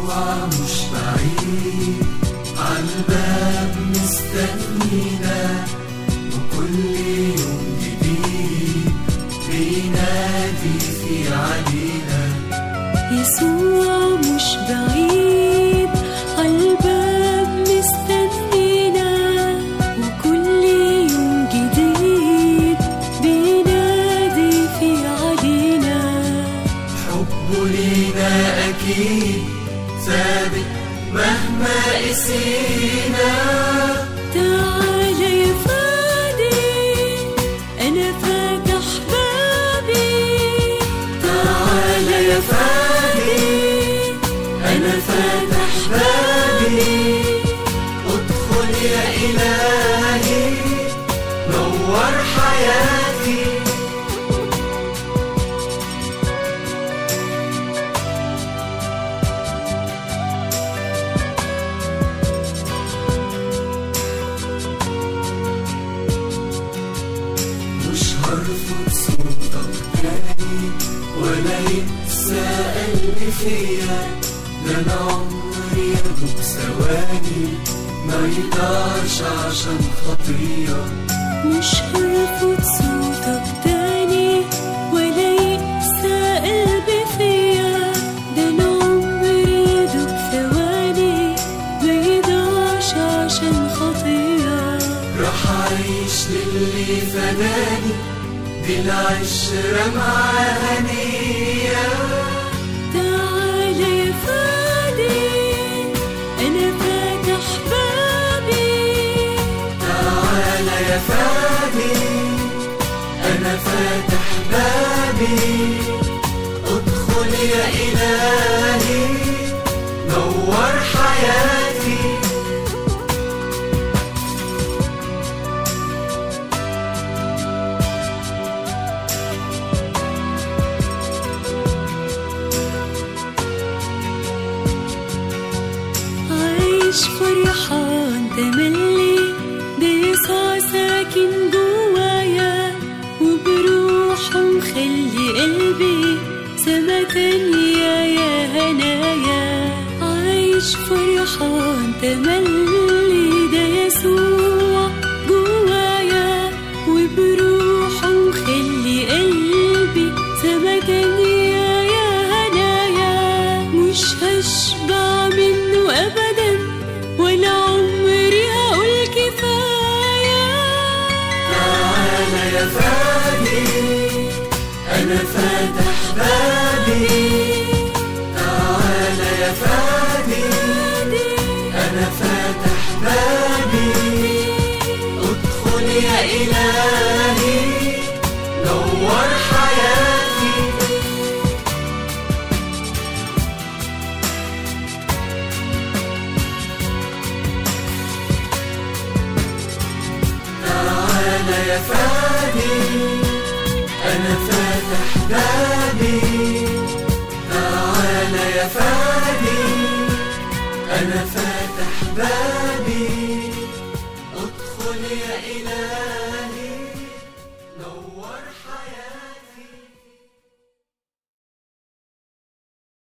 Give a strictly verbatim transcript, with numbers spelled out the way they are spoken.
يسوع مش بعيد، عالباب مستنينا، وكل يوم جديد بينادي في علينا. يسوع مش بعيد، عالباب مستنينا، وكل يوم جديد بينادي في علينا. حبه لينا أكيد ثابت مهما قسينا. تعالى يا فادي، أنا فاتح بابي. تعالى يا فادي، أنا فاتح بابي. ادخل يا إلهي، نور حياتي. مش هرفض صوتك تاني، ولا ينسى قلبي فيا. ده أنا عمري يدوب ثواني، ما يضيعش عشان خطية. مش هرفض صوتك تاني، ولا يقسى قلبي فيا. ده أنا عمري يدوب ثواني، ما يضيعش عشان خطية. راح أعيش للي فداني، دي العشرة معاه هنية. تعالى يا فادي، أنا فاتح بابي. تعالى يا فادي، أنا فاتح بابي. ادخل يا إلهي، نور حياتي. عايش فرحان تملي، ده يسوع ساكن جوايا، وبروحه مخلي قلبي سما تانية يا هنايا. عايش فرحان تملي، ده يسوع جوايا، وبروحه مخلي قلبي سما تانية يا هنايا. مش هشبع منه أبدا، ولا عمري هقول كفاية. تعالى يا فادي، أنا فاتح بابي. تعالى يا فادي، أنا فاتح بابي. ادخل يا إلهي، نور حياتي. تعالى يا فادي، أنا فاتح بابي. تعالى يا فادي، أنا فاتح بابي. ادخل يا إلهي، نور حياتي.